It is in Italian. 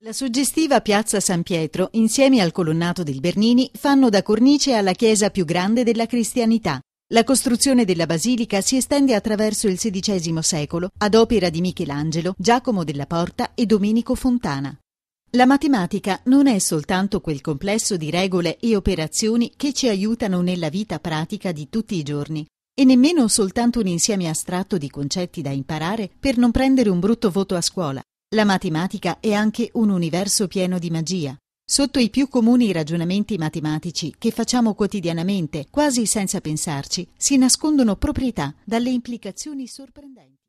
La suggestiva Piazza San Pietro, insieme al colonnato del Bernini, fanno da cornice alla chiesa più grande della cristianità. La costruzione della basilica si estende attraverso il XVI secolo, ad opera di Michelangelo, Giacomo della Porta e Domenico Fontana. La matematica non è soltanto quel complesso di regole e operazioni che ci aiutano nella vita pratica di tutti i giorni, e nemmeno soltanto un insieme astratto di concetti da imparare per non prendere un brutto voto a scuola. La matematica è anche un universo pieno di magia. Sotto i più comuni ragionamenti matematici che facciamo quotidianamente, quasi senza pensarci, si nascondono proprietà dalle implicazioni sorprendenti.